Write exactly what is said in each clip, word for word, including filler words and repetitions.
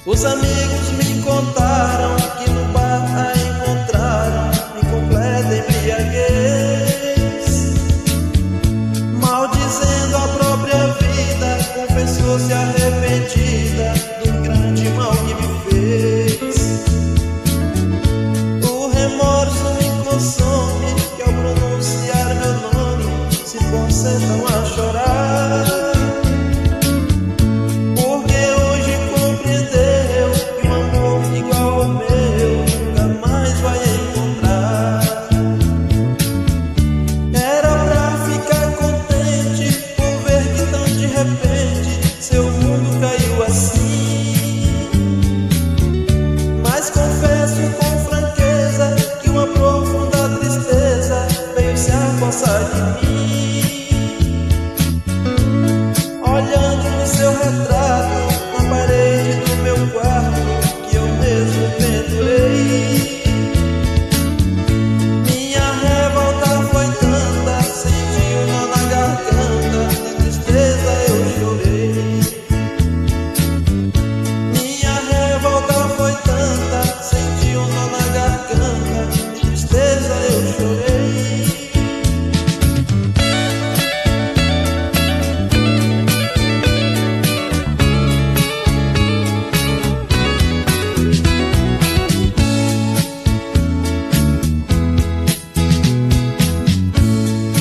Os amigos me contaram que no bar a encontraram em completa embriaguez. Maldizendo a própria vida, confessou-se arrependida do grande mal que me fez. O remorso me consome, que ao pronunciar meu nome se concentram a chorar. Seu mundo caiu assim. Mas confesso com franqueza que uma profunda tristeza veio se apossar de mim. Olhando no seu retrato na parede do meu quarto, que eu mesmo pendurei, minha revolta foi tanta, senti um nó na garganta, de tristeza eu chorei.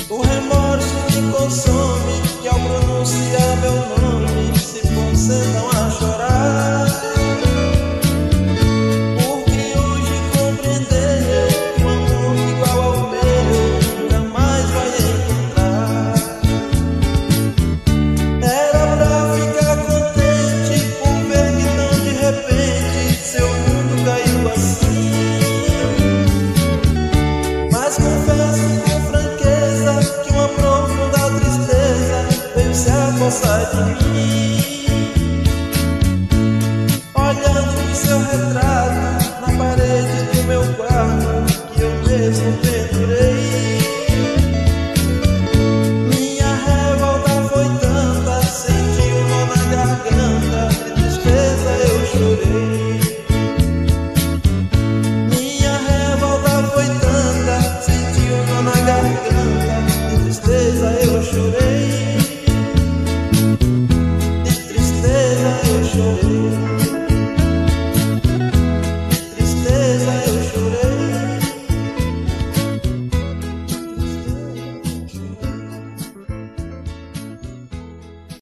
Consome, que ao pronunciar meu nome se concentram a